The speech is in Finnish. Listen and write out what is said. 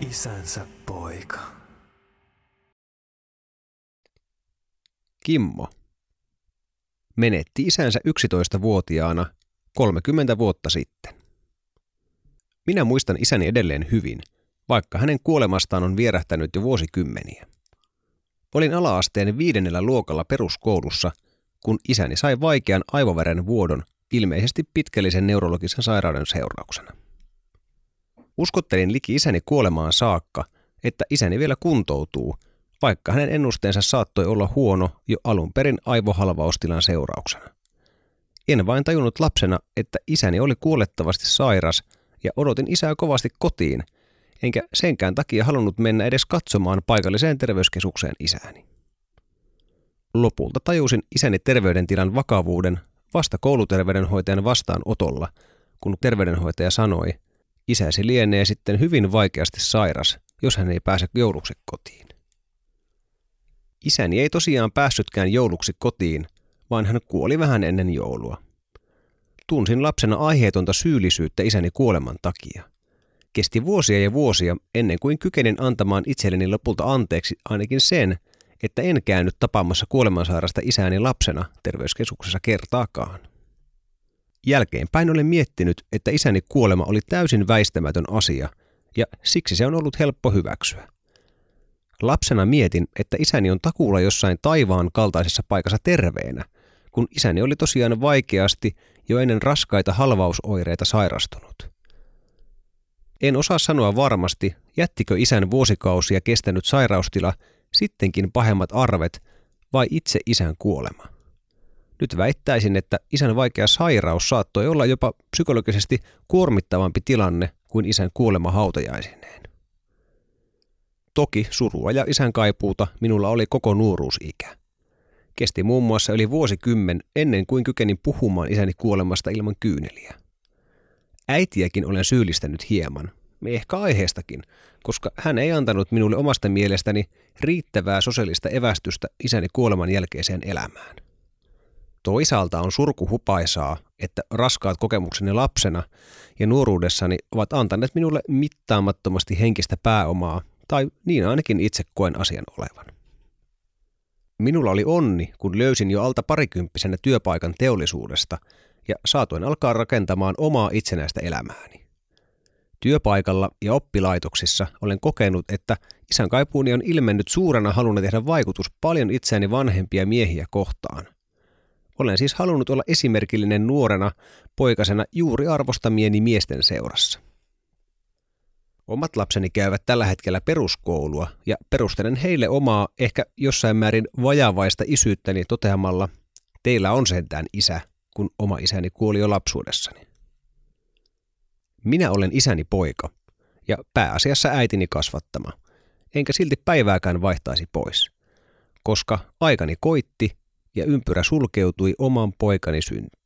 Isänsä poika. Kimmo menetti isänsä 11-vuotiaana 30 vuotta sitten. Minä muistan isäni edelleen hyvin, vaikka hänen kuolemastaan on vierähtänyt jo vuosikymmeniä. Olin ala-asteen 5. luokalla peruskoulussa, kun isäni sai vaikean aivoveren vuodon ilmeisesti pitkällisen neurologisen sairauden seurauksena. Uskottelin liki isäni kuolemaan saakka, että isäni vielä kuntoutuu, vaikka hänen ennusteensa saattoi olla huono jo alun perin aivohalvaustilan seurauksena. En vain tajunnut lapsena, että isäni oli kuolettavasti sairas ja odotin isää kovasti kotiin, enkä senkään takia halunnut mennä edes katsomaan paikalliseen terveyskeskukseen isääni. Lopulta tajusin isäni terveydentilan vakavuuden vasta kouluterveydenhoitajan vastaanotolla, kun terveydenhoitaja sanoi, isäsi lienee sitten hyvin vaikeasti sairas, jos hän ei pääse jouluksi kotiin. Isäni ei tosiaan päässytkään jouluksi kotiin, vaan hän kuoli vähän ennen joulua. Tunsin lapsena aiheetonta syyllisyyttä isäni kuoleman takia. Kesti vuosia ja vuosia ennen kuin kykenin antamaan itselleni lopulta anteeksi ainakin sen, että en käynyt tapaamassa kuolemansairasta isääni lapsena terveyskeskuksessa kertaakaan. Jälkeenpäin olen miettinyt, että isäni kuolema oli täysin väistämätön asia, ja siksi se on ollut helppo hyväksyä. Lapsena mietin, että isäni on takuulla jossain taivaan kaltaisessa paikassa terveenä, kun isäni oli tosiaan vaikeasti jo ennen raskaita halvausoireita sairastunut. En osaa sanoa varmasti, jättikö isän vuosikausia kestänyt sairaustila sittenkin pahemmat arvet vai itse isän kuolema. Nyt väittäisin, että isän vaikea sairaus saattoi olla jopa psykologisesti kuormittavampi tilanne kuin isän kuolema hautajaisineen. Toki surua ja isän kaipuuta minulla oli koko nuoruusikä. Kesti muun muassa yli vuosikymmen ennen kuin kykenin puhumaan isäni kuolemasta ilman kyyneliä. Äitiäkin olen syyllistänyt hieman, ehkä aiheestakin, koska hän ei antanut minulle omasta mielestäni riittävää sosiaalista evästystä isäni kuoleman jälkeiseen elämään. Toisaalta on surkuhupaisaa, että raskaat kokemukseni lapsena ja nuoruudessani ovat antaneet minulle mittaamattomasti henkistä pääomaa, tai niin ainakin itse koen asian olevan. Minulla oli onni, kun löysin jo alta parikymppisenä työpaikan teollisuudesta ja saatoin alkaa rakentamaan omaa itsenäistä elämääni. Työpaikalla ja oppilaitoksissa olen kokenut, että isän kaipuuni on ilmennyt suurena haluna tehdä vaikutus paljon itseäni vanhempia miehiä kohtaan. Olen siis halunnut olla esimerkillinen nuorena poikasena juuri arvostamieni miesten seurassa. Omat lapseni käyvät tällä hetkellä peruskoulua ja perustelen heille omaa ehkä jossain määrin vajavaista isyyttäni toteamalla, teillä on sentään isä, kun oma isäni kuoli jo lapsuudessani. Minä olen isäni poika ja pääasiassa äitini kasvattama, enkä silti päivääkään vaihtaisi pois, koska aikani koitti ja ympyrä sulkeutui oman poikani syntyyn.